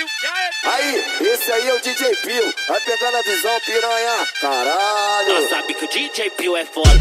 Aí, esse aí é o DJ Pio. Vai pegando a visão, piranha. Caralho. Nós sabe que o DJ Pio é foda.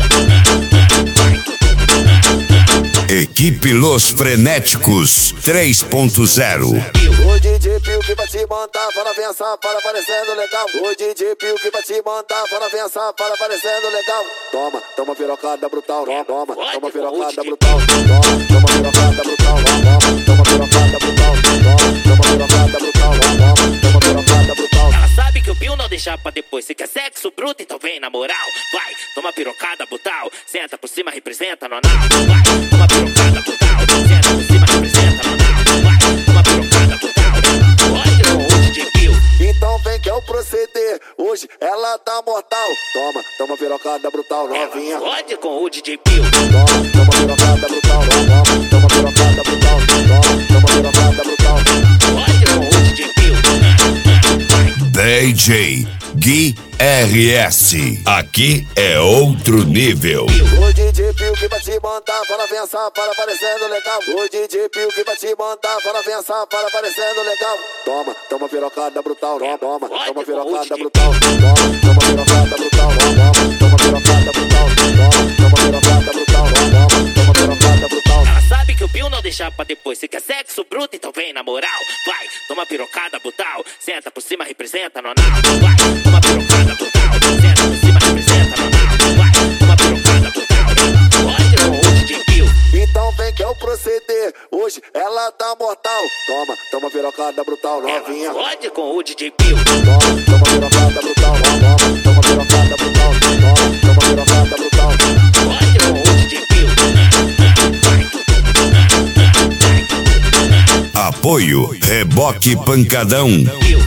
Equipe Los Frenéticos 3.0. O DJ Pio que vai te mandar para pensar, para parecendo legal. O DJ Pio que vai te mandar para pensar, para parecendo legal. Toma, toma pirocada brutal. Toma, toma pirocada brutal. Toma pirocada brutal. Toma pirocada brutal. Toma pirocada brutal. Toma pirocada brutal. Ela sabe que o Pio não deixa pra depois. Se quer sexo bruto, então vem na moral. Vai, toma pirocada brutal. Senta por cima, representa no anal. Vai, toma pirocada brutal. Senta por cima, representa no anal. Vai, toma pirocada brutal. Olha com o DJ Pio. Então vem que é o proceder. Hoje ela tá mortal. Toma, toma pirocada brutal, novinha. Pode com o DJ Pio. Toma, toma pirocada brutal. Toma pirocada brutal. Toma pirocada brutal. Pode com o DJ Pio. DJ Gui RS. Aqui é outro nível. O DJ Pio que vai te mandar para pensar, para parecendo legal. O DJ Pio que vai te mandar para pensar, para parecendo legal. Toma, toma pirocada brutal. Toma, toma pirocada brutal. Toma pirocada brutal. Toma pirocada brutal. Toma pirocada brutal. Toma pirocada brutal. Ela sabe que o Pio não deixa pra depois. Se quer sexo bruto, então vem na moral. Vai, toma pirocada brutal. Senta por cima, representa no anal. Vai, toma pirocada brutal. Senta por cima, representa no anal. Vai, toma pirocada brutal. Pode com o DJ Pio. Então vem que é o proceder. Hoje ela tá mortal. Toma, toma pirocada brutal, novinha. Pode com o DJ Pio. Toma, toma pirocada brutal. Toma pirocada brutal. Toma pirocada brutal. Pode com o DJ Pio. Apoio Reboque Pancadão. Pio.